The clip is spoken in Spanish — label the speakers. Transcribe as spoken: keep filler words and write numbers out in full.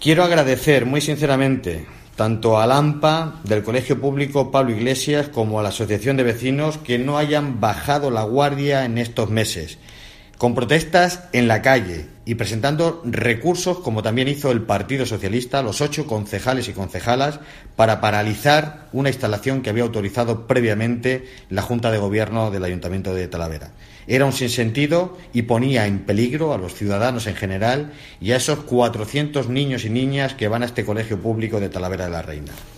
Speaker 1: Quiero agradecer muy sinceramente tanto al AMPA del Colegio Público Pablo Iglesias como a la Asociación de Vecinos que no hayan bajado la guardia en estos meses, con protestas en la calle y presentando recursos, como también hizo el Partido Socialista, los ocho concejales y concejalas, para paralizar una instalación que había autorizado previamente la Junta de Gobierno del Ayuntamiento de Talavera. Era un sinsentido y ponía en peligro a los ciudadanos en general y a esos cuatrocientos niños y niñas que van a este colegio público de Talavera de la Reina.